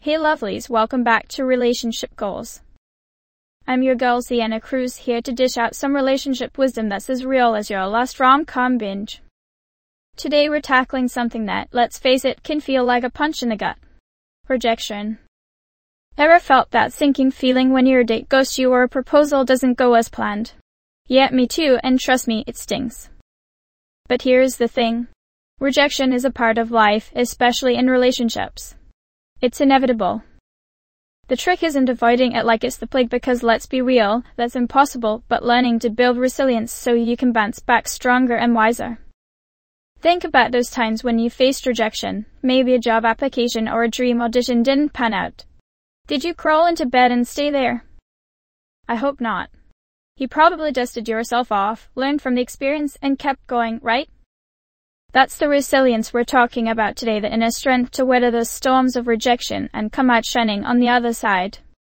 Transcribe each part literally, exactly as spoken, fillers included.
Hey lovelies, welcome back to Relationship Goals. I'm your girl Sienna Cruz, here to dish out some relationship wisdom that's as real as your last rom-com binge. Today we're tackling something that, let's face it, can feel like a punch in the gut. Rejection. Ever felt that sinking feeling when your date ghosts you or a proposal doesn't go as planned? Yeah, me too, and trust me, it stings. But here's the thing. Rejection is a part of life, especially in relationships. It's inevitable. The trick isn't avoiding it like it's the plague, because let's be real, that's impossible, but learning to build resilience so you can bounce back stronger and wiser. Think about those times when you faced rejection, maybe a job application or a dream audition didn't pan out. Did you crawl into bed and stay there? I hope not. You probably dusted yourself off, learned from the experience, and kept going, right? That's the resilience we're talking about today, the inner strength to weather the storms of rejection and come out shining on the other side.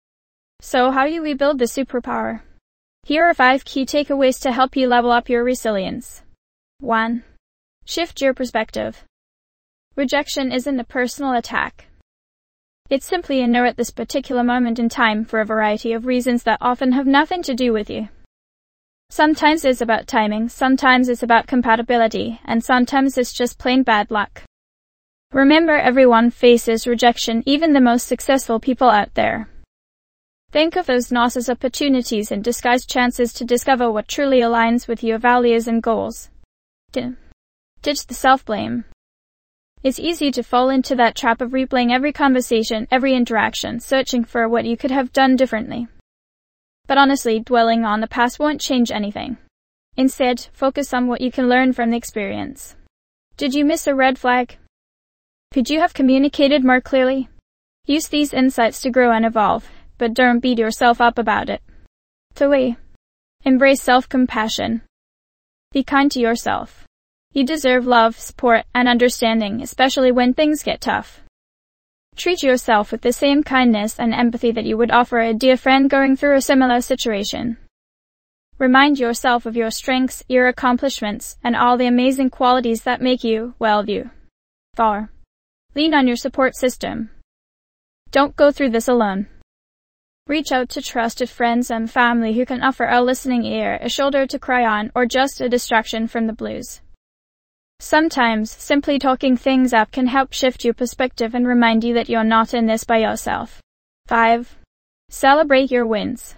So how do we build the superpower? Here are five key takeaways to help you level up your resilience. one. Shift your perspective. Rejection isn't a personal attack. It's simply a no at this particular moment in time for a variety of reasons that often have nothing to do with you. Sometimes it's about timing, sometimes it's about compatibility, and sometimes it's just plain bad luck. Remember, everyone faces rejection, even the most successful people out there. Think of those no's as opportunities and disguised chances to discover what truly aligns with your values and goals. D- Ditch the self-blame. It's easy to fall into that trap of replaying every conversation, every interaction, searching for what you could have done differently. But honestly, dwelling on the past won't change anything. Instead, focus on what you can learn from the experience. Did you miss a red flag? Could you have communicated more clearly? Use these insights to grow and evolve, but don't beat yourself up about it. three. Embrace self-compassion. Be kind to yourself. You deserve love, support, and understanding, especially when things get tough. Treat yourself with the same kindness and empathy that you would offer a dear friend going through a similar situation. Remind yourself of your strengths, your accomplishments, and all the amazing qualities that make you, well, you. four. Lean on your support system. Don't go through this alone. Reach out to trusted friends and family who can offer a listening ear, a shoulder to cry on, or just a distraction from the blues. Sometimes, simply talking things up can help shift your perspective and remind you that you're not in this by yourself. five. Celebrate your wins.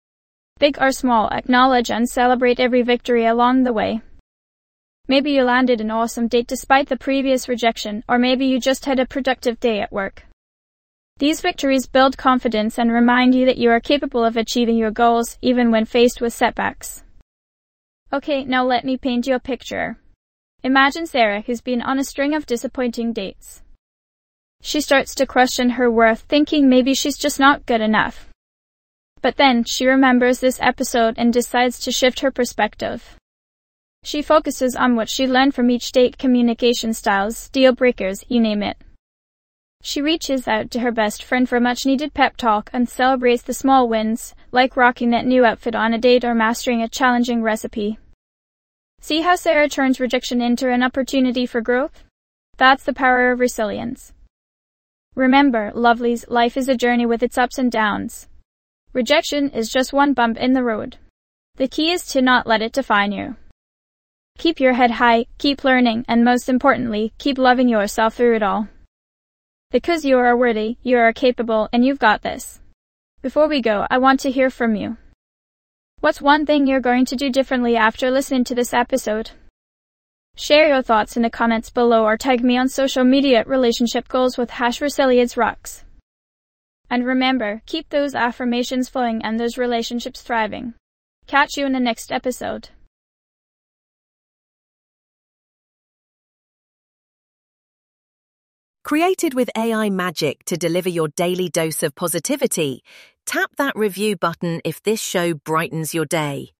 Big or small, acknowledge and celebrate every victory along the way. Maybe you landed an awesome date despite the previous rejection, or maybe you just had a productive day at work. These victories build confidence and remind you that you are capable of achieving your goals, even when faced with setbacks. Okay, now let me paint you a picture. Imagine Sarah, who's been on a string of disappointing dates. She starts to question her worth, thinking maybe she's just not good enough. But then, she remembers this episode and decides to shift her perspective. She focuses on what she learned from each date, communication styles, deal breakers, you name it. She reaches out to her best friend for a much-needed pep talk and celebrates the small wins, like rocking that new outfit on a date or mastering a challenging recipe. See how Sarah turns rejection into an opportunity for growth? That's the power of resilience. Remember, lovelies, life is a journey with its ups and downs. Rejection is just one bump in the road. The key is to not let it define you. Keep your head high, keep learning, and most importantly, keep loving yourself through it all. Because you are worthy, you are capable, and you've got this. Before we go, I want to hear from you. What's one thing you're going to do differently after listening to this episode? Share your thoughts in the comments below or tag me on social media at Relationship Goals with hash Resilience Rocks. And remember, keep those affirmations flowing and those relationships thriving. Catch you in the next episode. Created with A I magic to deliver your daily dose of positivity, tap that review button if this show brightens your day.